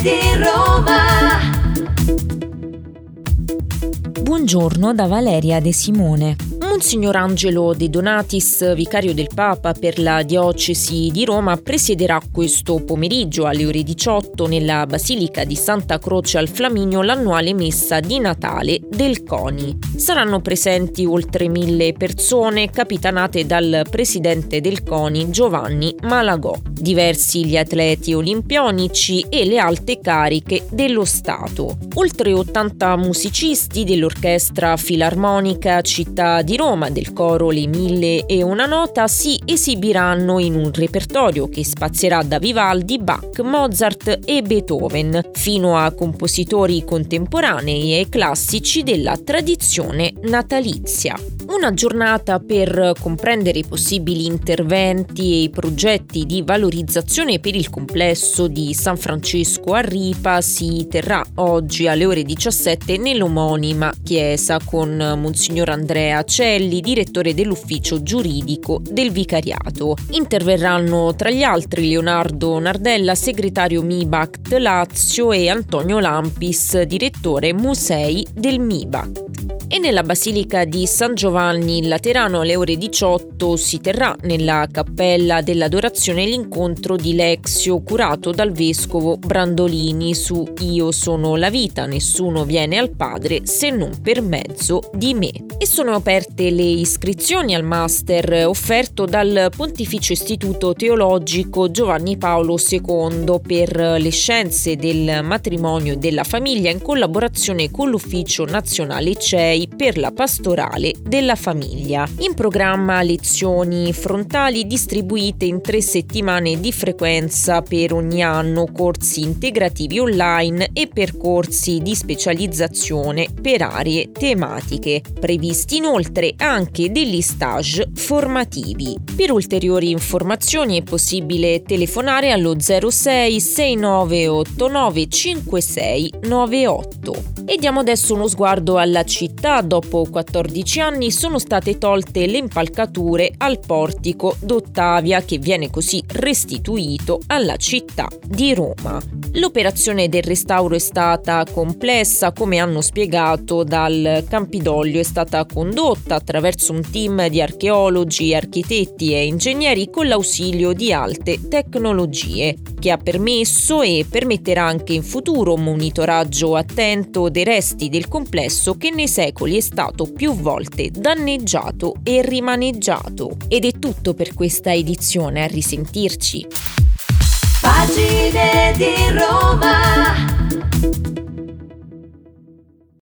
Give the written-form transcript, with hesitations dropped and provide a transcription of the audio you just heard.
di Roma. Buongiorno da Valeria De Simone. Monsignor Angelo De Donatis, vicario del Papa per la diocesi di Roma, presiederà questo pomeriggio alle ore 18 nella Basilica di Santa Croce al Flaminio l'annuale messa di Natale del CONI. Saranno presenti oltre 1000 persone, capitanate dal presidente del CONI Giovanni Malagò, diversi gli atleti olimpionici e le alte cariche dello Stato. Oltre 80 musicisti dell'Orchestra Filarmonica Città di Roma, del coro Le Mille e una Nota, si esibiranno in un repertorio che spazierà da Vivaldi, Bach, Mozart e Beethoven, fino a compositori contemporanei e classici della tradizione natalizia. Una giornata per comprendere i possibili interventi e i progetti di valorizzazione per il complesso di San Francesco a Ripa si terrà oggi alle ore 17 nell'omonima chiesa con Monsignor Andrea Celli, direttore dell'ufficio giuridico del vicariato. Interverranno tra gli altri Leonardo Nardella, segretario MIBACT Lazio, e Antonio Lampis, direttore musei del MIBACT. E nella Basilica di San Giovanni in Laterano alle ore 18 si terrà nella Cappella dell'Adorazione l'incontro di Lexio curato dal vescovo Brandolini su Io sono la vita, nessuno viene al Padre se non per mezzo di me. E sono aperte le iscrizioni al master offerto dal Pontificio Istituto Teologico Giovanni Paolo II per le scienze del matrimonio e della famiglia in collaborazione con l'Ufficio Nazionale CEI per la pastorale della famiglia. In programma lezioni frontali distribuite in 3 settimane di frequenza per ogni anno, corsi integrativi online e percorsi di specializzazione per aree tematiche. Previsti inoltre anche degli stage formativi. Per ulteriori informazioni è possibile telefonare allo 06 6989 5698. E diamo adesso uno sguardo alla città. Dopo 14 anni sono state tolte le impalcature al portico d'Ottavia, che viene così restituito alla città di Roma. L'operazione del restauro è stata complessa, come hanno spiegato dal Campidoglio. È stata condotta attraverso un team di archeologi, architetti e ingegneri con l'ausilio di alte tecnologie, che ha permesso e permetterà anche in futuro un monitoraggio attento dei resti del complesso che nei secoli è stato più volte danneggiato e rimaneggiato. Ed è tutto per questa edizione, a risentirci.